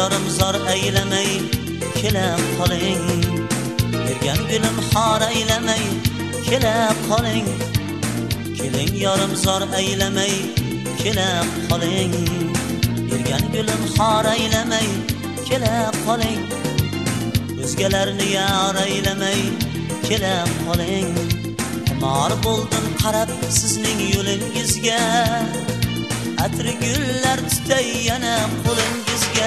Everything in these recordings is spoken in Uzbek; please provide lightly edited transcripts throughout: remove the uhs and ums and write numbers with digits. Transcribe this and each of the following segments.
yorim zor aylamay kelib qoling. Bergan gulim xor aylamay kelib qoling. Keling yorim zor aylamay kelib qoling. Bergan gulim xor aylamay kelib qoling. O'zgalarni yor aylamay kelib qoling. Xumor bo'ldim qarab sizning yo'lingizga. Atri gullar tutay yana qo'lingizga.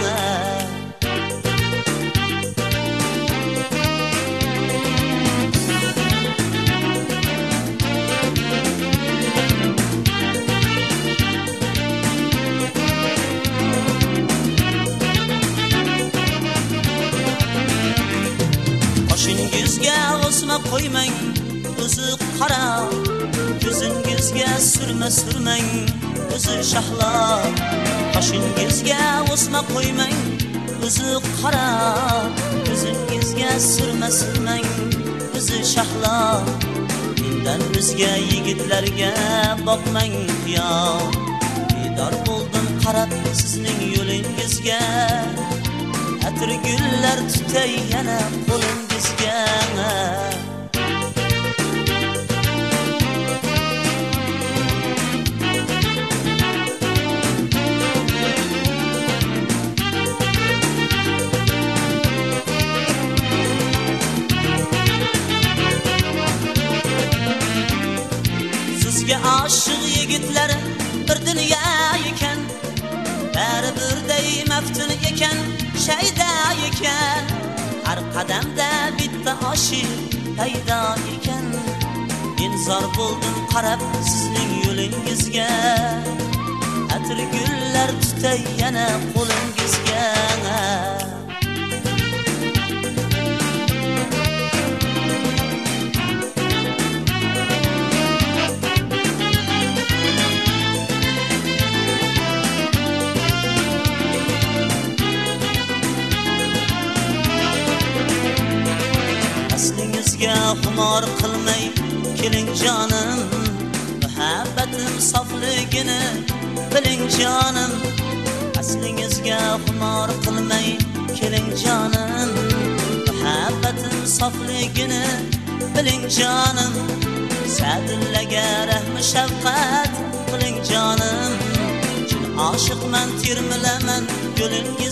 Qoshingizga o'sma qo'ymang, o'zi qora. Ko'zingizga surmang, o'zi shahlo. Qoshingizga o'sma qo'ymang, o'zi qora. Ko'zingizga surmang, o'zi shahlo. Mendan o'zga yigitlarga boqmang qiyo. Bedor bo'ldim qarab sizning yo'lingizga. Atri gullar tutay yana qo'lingizga. Sizga oshiq yigitlar bir dunyo ekan. Bari birday maftun ekan, shayda ekan. Har qadamda bitta oshiq paydo ekan. Men zor bo'ldim qarab sizning yo'lingizga. Atri gullar tutay yana qo'lingizga. Aslingizga xumor qilmay keling jonim. Muhabbatim sofligini biling jonim. Aslingizga xumor qilmay keling jonim. Muhabbatim sofligini biling jonim. Sadullaga rahm shafqat qiling jonim. Chin oshiqman termilaman yo'lingizga.